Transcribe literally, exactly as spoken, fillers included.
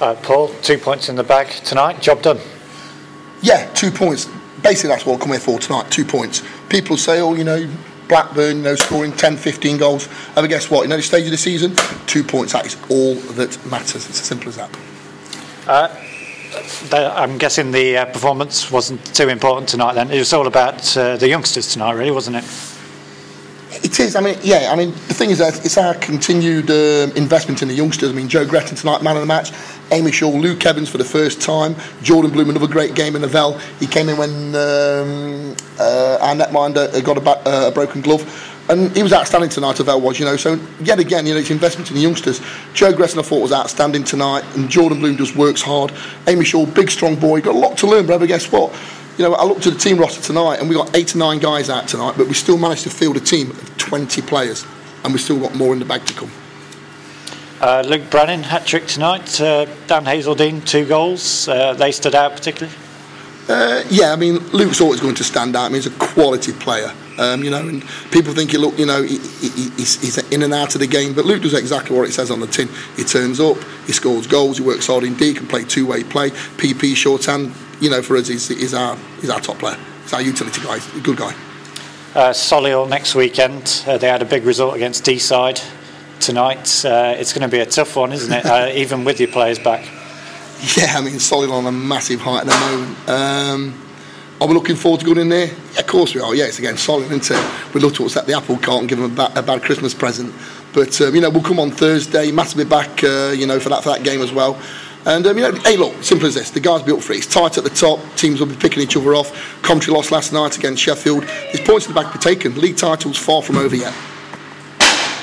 Uh, Paul, two points in the bag tonight, job done. Yeah, two points. Basically, that's what I'm coming here for tonight, two points. People say, oh, you know, Blackburn, you know, scoring ten, fifteen goals. And guess what? You know, the stage of the season, two points, that is all that matters. It's as simple as that. Uh, the, I'm guessing the uh, performance wasn't too important tonight then. It was all about uh, the youngsters tonight, really, wasn't it? It is. I mean, yeah. I mean, the thing is that it's our continued um, investment in the youngsters. I mean, Joe Gretton tonight, man of the match. Amy Shaw, Luke Evans for the first time. Jordan Bloom, another great game in the Vale. He came in when um, uh, our netminder got a, ba- uh, a broken glove. And he was outstanding tonight, Avell was, you know. So, yet again, you know, it's investment in the youngsters. Joe Gretton, I thought, was outstanding tonight. And Jordan Bloom just works hard. Amy Shaw, big, strong boy. Got a lot to learn, but guess what? You know, I looked at the team roster tonight and we got eight to nine guys out tonight, but we still managed to field a team of twenty players, and we still got more in the bag to come. Uh, Luke Brannan, hat-trick tonight. Uh, Dan Hazeldine, two goals. Uh, they stood out particularly? Uh, yeah, I mean, Luke's always going to stand out. I mean, he's a quality player. Um, you know, and people think he look, you know, he, he, he's, he's in and out of the game, but Luke does exactly what it says on the tin. He turns up, he scores goals, he works hard indeed, can play two-way play. P P shorthand, you know, for us, he's, he's our he's our top player. He's our utility guy. He's a good guy. Uh, Solihull next weekend. Uh, they had a big result against Deeside tonight. Uh, it's going to be a tough one, isn't it? Uh, even with your players back. Yeah, I mean, Solihull on a massive height at the moment. Um, Are we looking forward to going in there? Yeah, of course we are. Yeah, it's against Solihull, isn't it? We'd love to upset the apple cart and give them a, ba- a bad Christmas present. But, um, you know, we'll come on Thursday. Matt will be back, uh, you know, for that for that game as well. And, um, you know, hey, look, simple as this. The guys will be up for it. It's tight at the top. Teams will be picking each other off. Coventry lost last night against Sheffield. There's points in the back to be taken. League title's far from over yet.